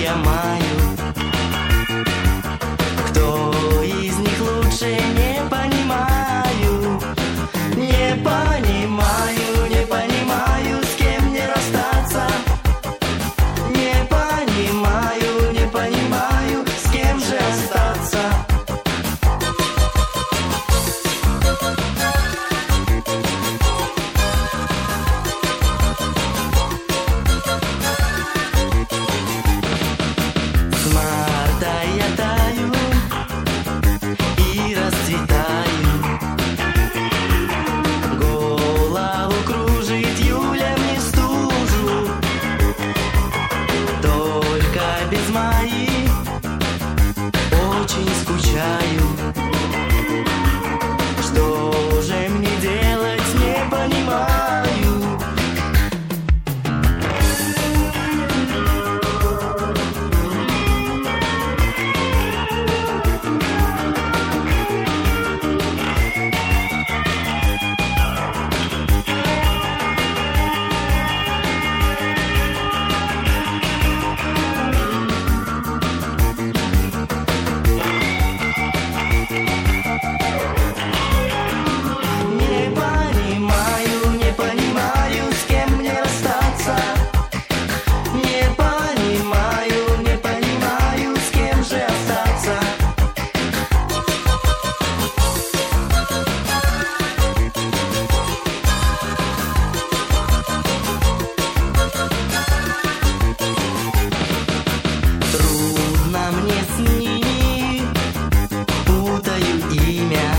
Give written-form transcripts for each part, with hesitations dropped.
маю. Кто из них лучше, не понимаю. Не понимаю, не понимаю, с кем мне расстаться. Не понимаю, не понимаю, с кем же остаться. С марта я таю и расцветаю. Голову кружит Юля, мне стужу. Только без Майи очень скучаю. Что же мне делать, не понимаю. Не понимаю, не понимаю, с кем мне расстаться. Не понимаю, не понимаю, с кем же остаться. Трудно мне с ними, путаю имя.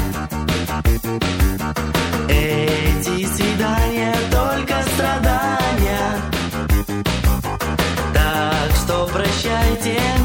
Эти свидания только страдания. Так что прощайте.